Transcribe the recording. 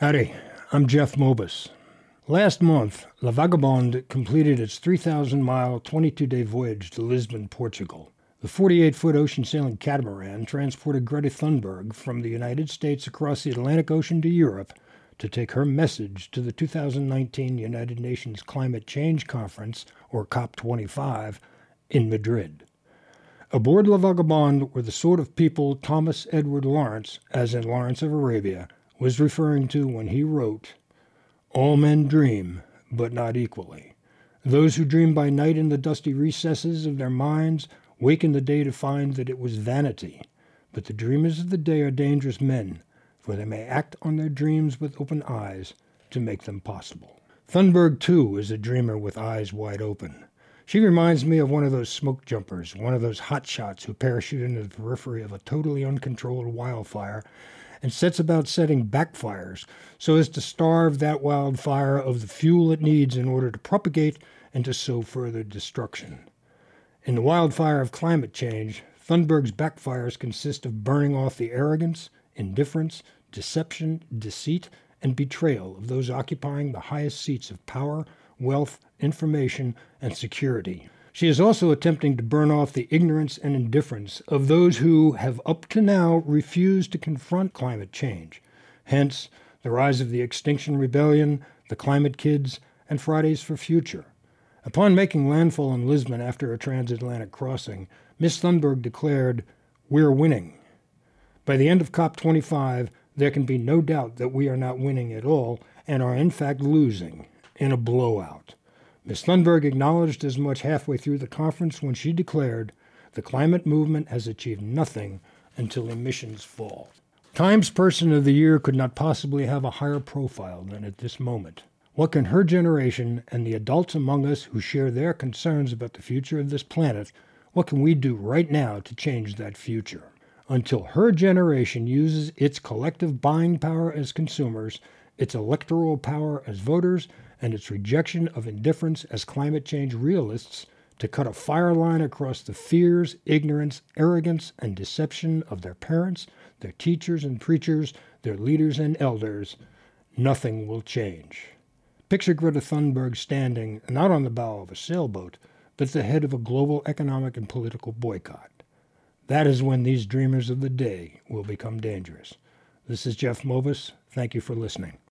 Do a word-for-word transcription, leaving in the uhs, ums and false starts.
Howdy, I'm Jeff Mobus. Last month, La Vagabonde completed its three thousand mile, twenty-two day voyage to Lisbon, Portugal. The forty-eight foot ocean-sailing catamaran transported Greta Thunberg from the United States across the Atlantic Ocean to Europe to take her message to the two thousand nineteen United Nations Climate Change Conference, or COP twenty-five, in Madrid. Aboard La Vagabonde were the sort of people Thomas Edward Lawrence, as in Lawrence of Arabia, was referring to when he wrote, "All men dream, but not equally. Those who dream by night in the dusty recesses of their minds wake in the day to find that it was vanity. But the dreamers of the day are dangerous men, for they may act on their dreams with open eyes to make them possible." Thunberg, too, is a dreamer with eyes wide open. She reminds me of one of those smoke jumpers, one of those hotshots who parachute into the periphery of a totally uncontrolled wildfire and sets about setting backfires so as to starve that wildfire of the fuel it needs in order to propagate and to sow further destruction. In the wildfire of climate change, Thunberg's backfires consist of burning off the arrogance, indifference, deception, deceit, and betrayal of those occupying the highest seats of power, wealth, information, and security. She is also attempting to burn off the ignorance and indifference of those who have up to now refused to confront climate change. Hence, the rise of the Extinction Rebellion, the Climate Kids, and Fridays for Future. Upon making landfall in Lisbon after a transatlantic crossing, Miss Thunberg declared, "We're winning." By the end of COP twenty-five, there can be no doubt that we are not winning at all and are in fact losing in a blowout. Miss Thunberg acknowledged as much halfway through the conference when she declared, "The climate movement has achieved nothing until emissions fall." Times Person of the Year could not possibly have a higher profile than at this moment. What can her generation and the adults among us who share their concerns about the future of this planet, what can we do right now to change that future? Until her generation uses its collective buying power as consumers, its electoral power as voters, and its rejection of indifference as climate change realists to cut a fire line across the fears, ignorance, arrogance, and deception of their parents, their teachers and preachers, their leaders and elders, nothing will change. Picture Greta Thunberg standing not on the bow of a sailboat, but at the head of a global economic and political boycott. That is when these dreamers of the day will become dangerous. This is Jeff Mobus. Thank you for listening.